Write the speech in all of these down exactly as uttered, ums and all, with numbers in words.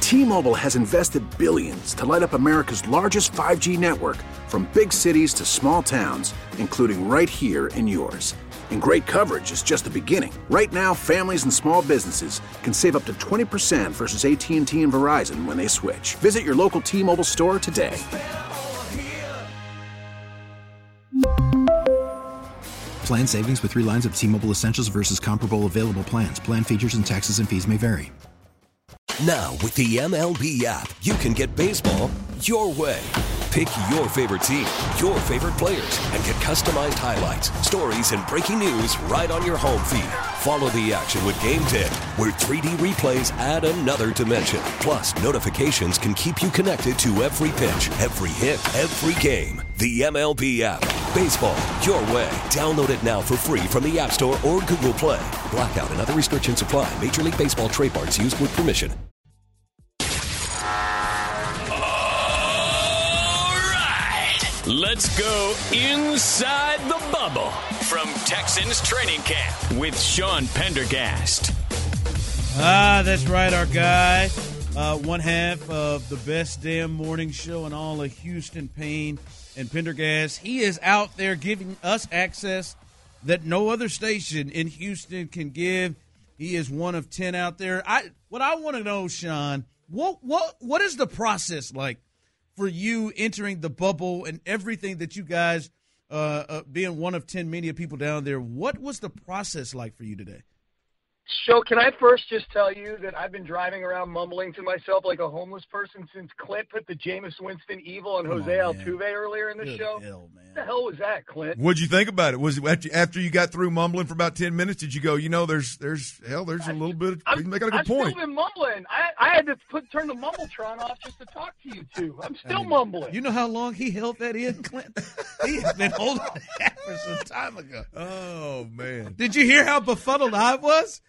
T-Mobile has invested billions to light up America's largest five G network, from big cities to small towns, including right here in yours. And great coverage is just the beginning. Right now, families and small businesses can save up to twenty percent versus A T and T and Verizon when they switch. Visit your local T-Mobile store today. Plan savings with three lines of T-Mobile Essentials versus comparable available plans. Plan features and taxes and fees may vary. Now, with the M L B app, you can get baseball your way. Pick your favorite team, your favorite players, and get customized highlights, stories, and breaking news right on your home feed. Follow the action with Game Day, where three D replays add another dimension. Plus, notifications can keep you connected to every pitch, every hit, every game. The M L B app. Baseball your way. Download it now for free from the App Store or Google Play. Blackout and other restrictions apply. Major League Baseball trademarks used with permission. Let's go inside the bubble from Texans training camp with Sean Pendergast. Ah, that's right, our guy. Uh, one half of the best damn morning show in all of Houston, Payne and Pendergast. He is out there giving us access that no other station in Houston can give. He is one of ten out there. I what I want to know, Sean, what what what is the process like for you entering the bubble and everything that you guys, uh, uh, being one of ten media people down there, what was the process like for you today? So can I first just tell you that I've been driving around mumbling to myself like a homeless person since Clint put the Jameis Winston evil on Jose on, Altuve earlier in the Good show? Hell, man. What the hell was that, Clint? What'd you think about it? Was it after, after you got through mumbling for about ten minutes, did you go, you know, there's, there's hell, there's a little bit of, I'm, he's making a good I've point. I've still been mumbling. I, I had to put turn the Mumbletron off just to talk to you two. I'm still I mean, mumbling. You know how long he held that in, Clint? He has been holding that for some time ago. Oh, man. Did you hear how befuddled I was?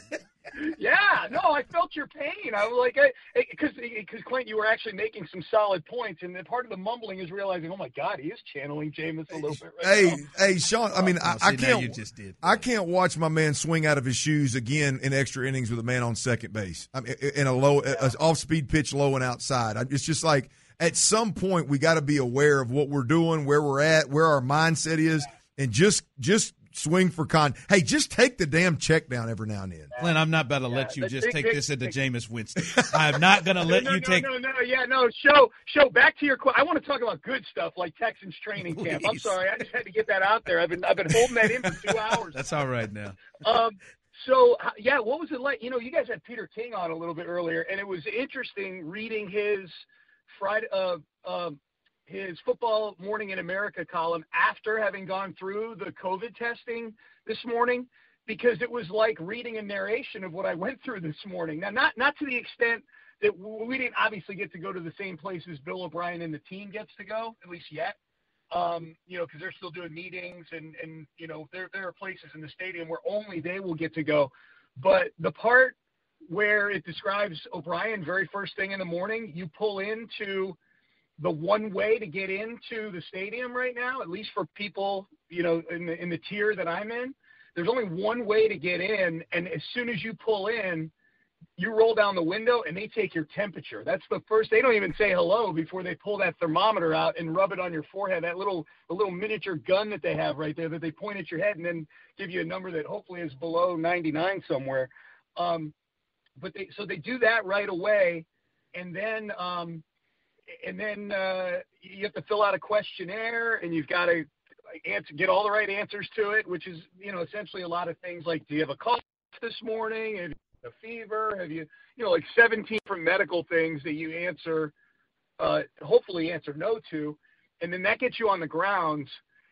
Yeah, no, I felt your pain. I was like, because because Clint, you were actually making some solid points, and then part of the mumbling is realizing, oh my God, he is channeling Jameis a little bit right hey, now. Hey, Sean, I mean, oh, I, see, I can't, you just did. I can't watch my man swing out of his shoes again in extra innings with a man on second base. I mean, in a low, yeah. a off-speed pitch, low and outside. It's just like at some point we got to be aware of what we're doing, where we're at, where our mindset is, and just just. Swing for con. Hey, just take the damn check down every now and then. Clint, I'm not about to yeah, let you just big, take big, this into big, Jameis Winston. I'm not going to let no, you no, take. No, no, no, yeah, no. Show, show. Back to your question. I want to talk about good stuff like Texans training Please. camp. I'm sorry, I just had to get that out there. I've been, I've been holding that in for two hours. That's all right now. Um. So yeah, what was it like? You know, you guys had Peter King on a little bit earlier, and it was interesting reading his Friday. Uh. Um. his Football Morning in America column after having gone through the COVID testing this morning, because it was like reading a narration of what I went through this morning. Now, not not to the extent that we didn't obviously get to go to the same places Bill O'Brien and the team gets to go, at least yet, um, you know, because they're still doing meetings and, and you know, there, there are places in the stadium where only they will get to go. But the part where it describes O'Brien very first thing in the morning, you pull into the one way to get into the stadium right now, at least for people, you know, in the, in the tier that I'm in, there's only one way to get in. And as soon as you pull in, you roll down the window and they take your temperature. That's the first, they don't even say hello before they pull that thermometer out and rub it on your forehead. That little, the little miniature gun that they have right there that they point at your head and then give you a number that hopefully is below ninety-nine somewhere. Um, but they, so they do that right away. And then, um, And then uh, you have to fill out a questionnaire, and you've got to answer, get all the right answers to it, which is, you know, essentially a lot of things like, do you have a cough this morning? Have you had a fever? Have you, you know, like seventeen different medical things that you answer, uh, hopefully answer no to, and then that gets you on the grounds.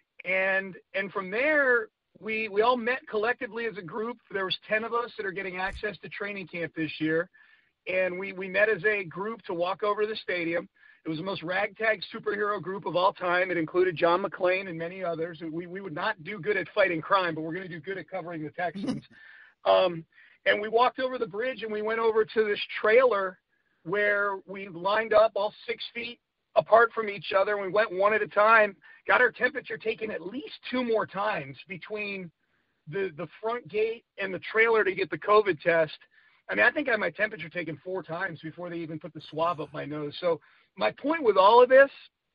And and from there, we we all met collectively as a group. There was ten of us that are getting access to training camp this year, and we we met as a group to walk over to the stadium. It was the most ragtag superhero group of all time. It included John McClane and many others. We we would not do good at fighting crime, but we're going to do good at covering the Texans. um, and we walked over the bridge, and we went over to this trailer where we lined up all six feet apart from each other. And we went one at a time, got our temperature taken at least two more times between the, the front gate and the trailer to get the COVID test. I mean, I think I had my temperature taken four times before they even put the swab up my nose. So my point with all of this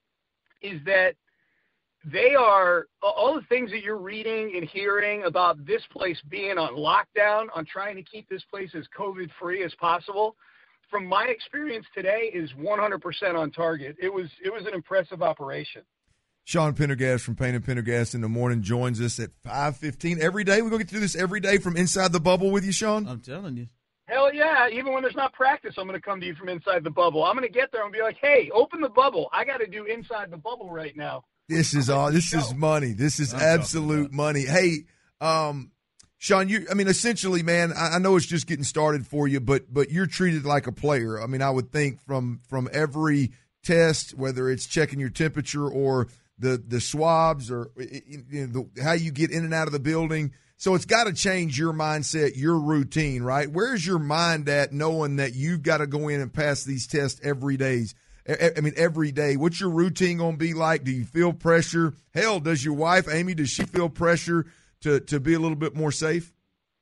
is that they are all the things that you're reading and hearing about this place being on lockdown, on trying to keep this place as COVID free as possible. From my experience today, is one hundred percent on target. It was it was an impressive operation. Sean Pendergast from Payne and Pendergast in the Morning joins us at five fifteen every day. We're going to get to do this every day from inside the bubble with you, Sean. I'm telling you. Hell yeah. Even when there's not practice, I'm going to come to you from inside the bubble. I'm going to get there and be like, hey, open the bubble. I got to do inside the bubble right now. This is all. This is money. This is absolute money. Hey, um, Sean, you. I mean, essentially, man. I, I know it's just getting started for you, but but you're treated like a player. I mean, I would think from from every test, whether it's checking your temperature or the the swabs or you know, the, how you get in and out of the building. So it's got to change your mindset, your routine, right? Where's your mind at knowing that you've got to go in and pass these tests every day? I mean, every day. What's your routine going to be like? Do you feel pressure? Hell, does your wife, Amy, does she feel pressure to, to be a little bit more safe?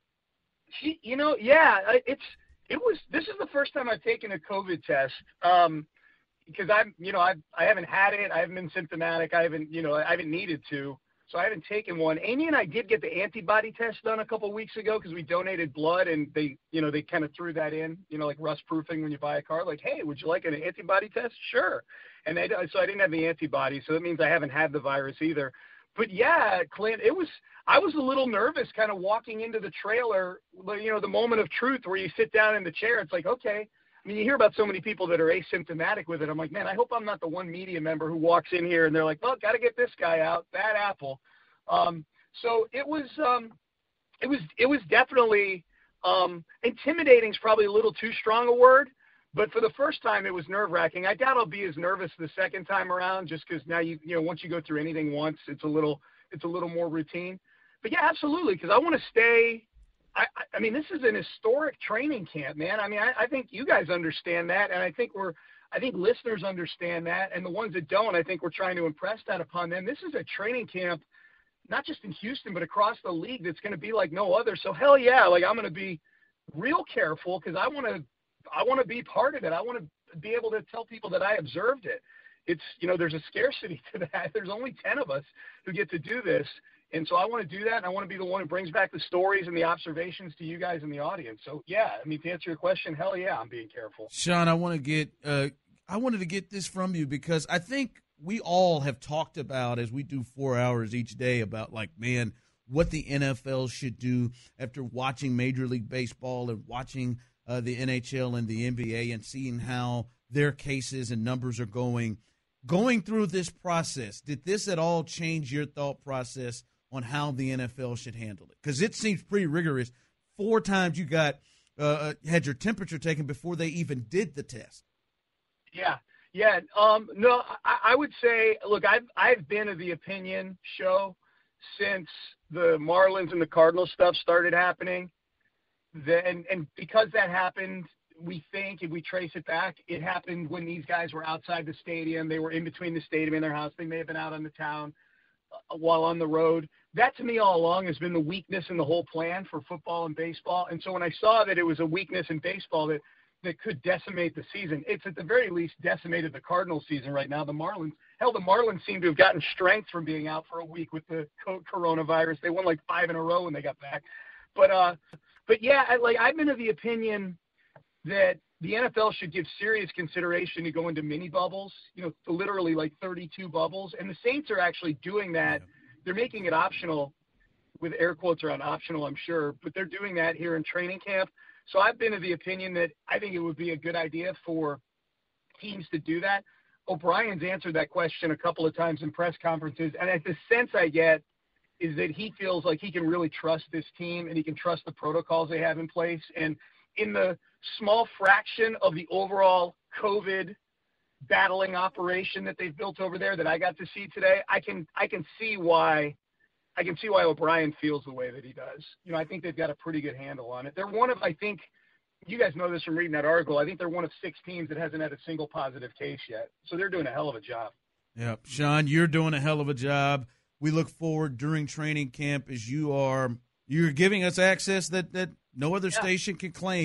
She, you know, yeah, it's it was. This is the first time I've taken a COVID test um, because I'm, you know, I I haven't had it. I haven't been symptomatic. I haven't, you know, I haven't needed to. So I haven't taken one. Amy and I did get the antibody test done a couple of weeks ago because we donated blood and they, you know, they kind of threw that in, you know, like rust proofing when you buy a car. Like, hey, would you like an antibody test? Sure. And they, so I didn't have the antibody, so that means I haven't had the virus either. But yeah, Clint, it was. I was a little nervous, kind of walking into the trailer. You know, the moment of truth where you sit down in the chair. It's like, okay. I mean, you hear about so many people that are asymptomatic with it. I'm like, man, I hope I'm not the one media member who walks in here and they're like, well, got to get this guy out, bad apple. Um, so it was, um, it was, it was definitely um, intimidating is probably a little too strong a word, but for the first time it was nerve wracking. I doubt I'll be as nervous the second time around, just because now you, you know, once you go through anything once, it's a little, it's a little more routine. But yeah, absolutely, because I want to stay. I, I mean, this is an historic training camp, man. I mean, I, I think you guys understand that, and I think we're, I think listeners understand that, and the ones that don't, I think we're trying to impress that upon them. This is a training camp, not just in Houston, but across the league that's going to be like no other. So hell yeah, like I'm going to be real careful because I want to, I want to be part of it. I want to be able to tell people that I observed it. It's, you know, there's a scarcity to that. There's only ten of us who get to do this. And so I want to do that, and I want to be the one who brings back the stories and the observations to you guys in the audience. So, yeah, I mean, to answer your question, hell yeah, I'm being careful. Sean, I want to get uh, I wanted to get this from you because I think we all have talked about, as we do four hours each day, about, like, man, what the N F L should do after watching Major League Baseball and watching uh, the N H L and the N B A and seeing how their cases and numbers are going. Going through this process, did this at all change your thought process on how the N F L should handle it? Because it seems pretty rigorous. Four times you got uh, had your temperature taken before they even did the test. Yeah, yeah. Um, no, I, I would say, look, I've I've been of the opinion, show, since the Marlins and the Cardinals stuff started happening. That, and, and because that happened, we think, if we trace it back, it happened when these guys were outside the stadium. They were in between the stadium and their house. They may have been out on the town uh, while on the road. That, to me, all along has been the weakness in the whole plan for football and baseball. And so when I saw that it was a weakness in baseball that, that could decimate the season, it's at the very least decimated the Cardinals season right now. The Marlins, hell, the Marlins seem to have gotten strength from being out for a week with the coronavirus. They won like five in a row when they got back. But, uh, but yeah, I, like I've been of the opinion that the N F L should give serious consideration to go into mini bubbles, you know, literally like thirty-two bubbles. And the Saints are actually doing that. They're making it optional, with air quotes around optional, I'm sure, but they're doing that here in training camp. So I've been of the opinion that I think it would be a good idea for teams to do that. O'Brien's answered that question a couple of times in press conferences, and the sense I get is that he feels like he can really trust this team and he can trust the protocols they have in place. And in the small fraction of the overall COVID battling operation that they've built over there that I got to see today, I can I can see why I can see why O'Brien feels the way that he does. You know, I think they've got a pretty good handle on it. They're one of, I think, you guys know this from reading that article, I think they're one of six teams that hasn't had a single positive case yet. So they're doing a hell of a job. Yep. Sean, you're doing a hell of a job. We look forward during training camp as you are you're giving us access that, that no other yeah. station can claim.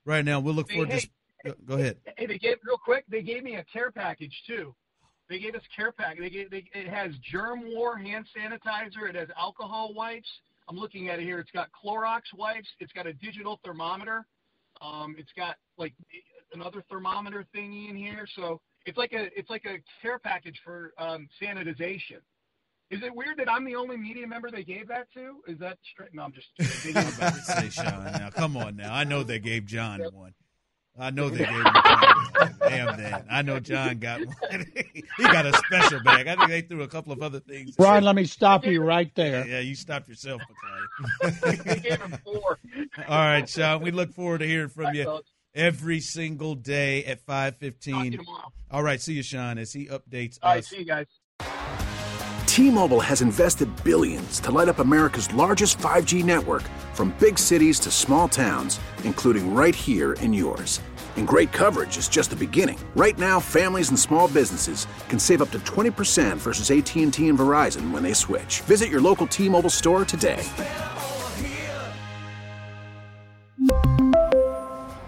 right now. We'll look Hey, forward hey, to go, go ahead. Hey, they gave real quick. They gave me a care package too. They gave us care package. They gave, they, it has germ war hand sanitizer. It has alcohol wipes. I'm looking at it here. It's got Clorox wipes. It's got a digital thermometer. Um, it's got like another thermometer thingy in here. So it's like a it's like a care package for um, sanitization. Is it weird that I'm the only media member they gave that to? Is that straight? No, I'm just kidding. I'm about to say, Sean, now come on now. I know they gave John one. I know they gave him one. Damn that. I know John got one. He got a special bag. I think they threw a couple of other things. Brian, let me stop you right there. Yeah, you stopped yourself, McClay. They gave him four. All right, Sean, we look forward to hearing from you every single day at five fifteen. All right, see you, Sean, as he updates All right, us. see you guys. T-Mobile has invested billions to light up America's largest five G network, from big cities to small towns, including right here in yours. And great coverage is just the beginning. Right now, families and small businesses can save up to twenty percent versus A T and T and Verizon when they switch. Visit your local T-Mobile store today.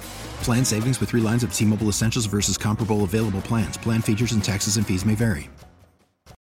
Plan savings with three lines of T-Mobile Essentials versus comparable available plans. Plan features and taxes and fees may vary.